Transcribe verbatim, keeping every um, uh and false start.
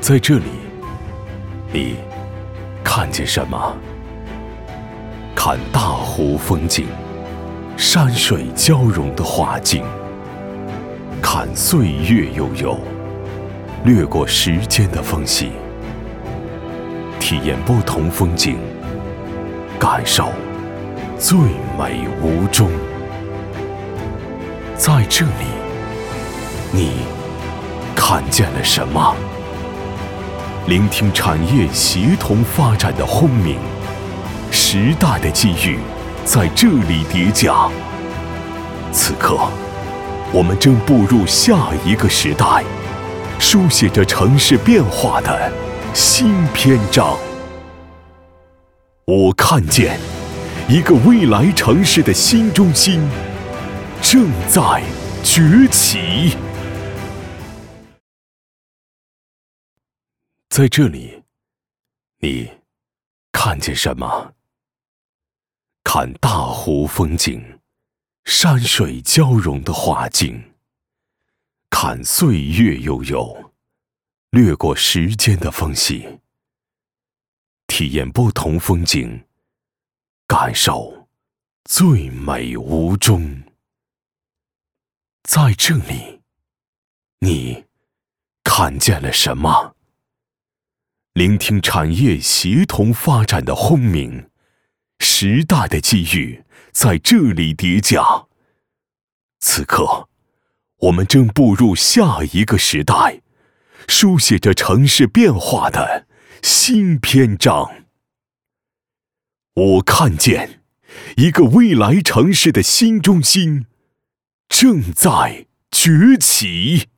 在这里，你看见什么？看大湖风景，山水交融的画境，看岁月悠悠，掠过时间的缝隙，体验不同风景，感受最美无中。在这里，你看见了什么？聆听产业协同发展的轰鸣，时代的机遇在这里叠加。此刻，我们正步入下一个时代，书写着城市变化的新篇章。我看见一个未来城市的新中心正在崛起。在这里，你看见什么？看大湖风景，山水交融的画境，看岁月悠悠，掠过时间的缝隙，体验不同风景，感受最美无中。在这里，你看见了什么？聆听产业协同发展的轰鸣，时代的机遇在这里叠加。此刻，我们正步入下一个时代，书写着城市变化的新篇章。我看见一个未来城市的新中心正在崛起。